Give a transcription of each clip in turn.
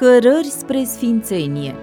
Cărări spre sfințenie.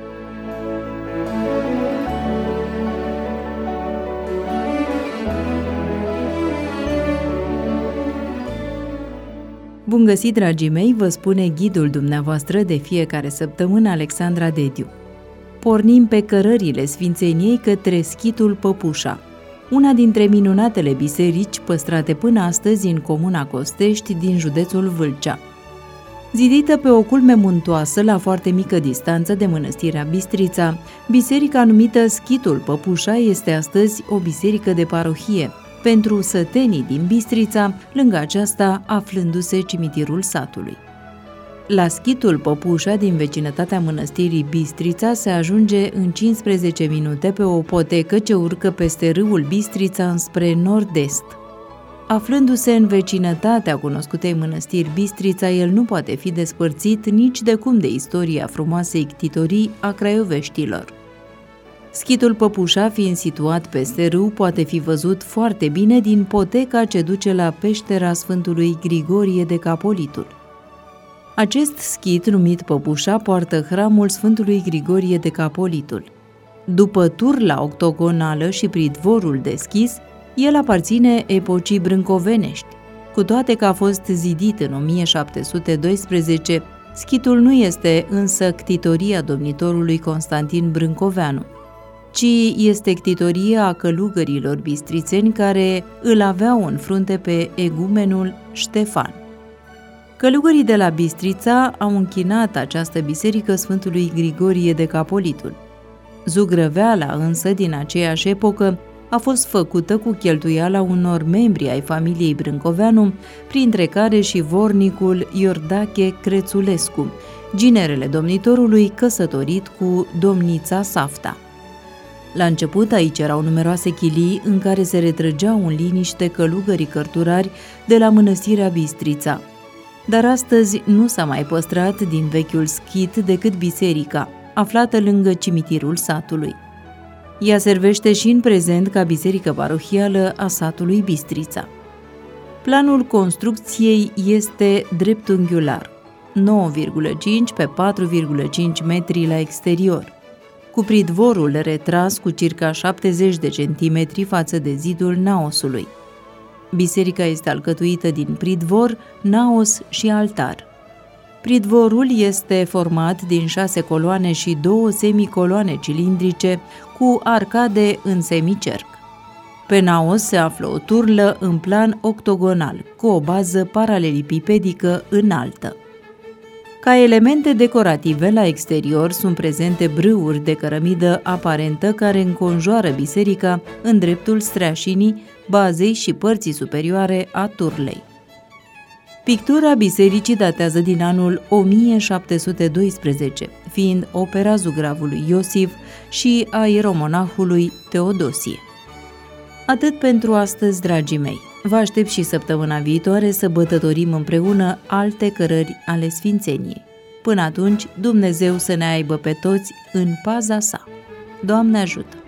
Bun găsit, dragii mei, vă spune ghidul dumneavoastră de fiecare săptămână, Alexandra Dediu. Pornim pe cărările sfințeniei către schitul Păpușa, una dintre minunatele biserici păstrate până astăzi în comuna Costești din județul Vâlcea. Zidită pe o culme muntoasă, la foarte mică distanță de mănăstirea Bistrița, biserica numită Schitul Păpușa este astăzi o biserică de parohie pentru sătenii din Bistrița, lângă aceasta aflându-se cimitirul satului. La Schitul Păpușa, din vecinătatea mănăstirii Bistrița, se ajunge în 15 minute pe o potecă ce urcă peste râul Bistrița înspre nord-est. Aflându-se în vecinătatea cunoscutei mănăstiri Bistrița, el nu poate fi despărțit nici de cum de istoria frumoasei ctitorii a craioveștilor. Schitul Păpușa, fiind situat peste râu, poate fi văzut foarte bine din poteca ce duce la peștera Sfântului Grigorie Decapolitul. Acest schit, numit Păpușa, poartă hramul Sfântului Grigorie Decapolitul. După turla octogonală și pridvorul deschis, el aparține epocii brâncovenești. Cu toate că a fost zidit în 1712, schitul nu este însă ctitoria domnitorului Constantin Brâncoveanu, ci este ctitoria a călugărilor bistrițeni care îl aveau în frunte pe egumenul Ștefan. Călugării de la Bistrița au închinat această biserică Sfântului Grigorie Decapolitul. Zugrăveala însă din aceeași epocă a fost făcută cu cheltuiala unor membri ai familiei Brâncoveanu, printre care și vornicul Iordache Crețulescu, ginerele domnitorului căsătorit cu domnița Safta. La început aici erau numeroase chilii în care se retrăgeau în liniște călugării cărturari de la mănăstirea Bistrița. Dar astăzi nu s-a mai păstrat din vechiul schit decât biserica, aflată lângă cimitirul satului. Ea servește și în prezent ca biserică parohială a satului Bistrița. Planul construcției este dreptunghiular, 9,5 pe 4,5 metri la exterior, cu pridvorul retras cu circa 70 de centimetri față de zidul naosului. Biserica este alcătuită din pridvor, naos și altar. Pridvorul este format din 6 coloane și 2 semicoloane cilindrice cu arcade în semicerc. Pe naos se află o turlă în plan octogonal, cu o bază paralelipipedică înaltă. Ca elemente decorative, la exterior sunt prezente brâuri de cărămidă aparentă care înconjoară biserica în dreptul streașinii, bazei și părții superioare a turlei. Pictura bisericii datează din anul 1712, fiind opera zugravului Iosif și a ieromonahului Teodosie. Atât pentru astăzi, dragii mei. Vă aștept și săptămâna viitoare să bătătorim împreună alte cărări ale sfințeniei. Până atunci, Dumnezeu să ne aibă pe toți în paza sa. Doamne ajută!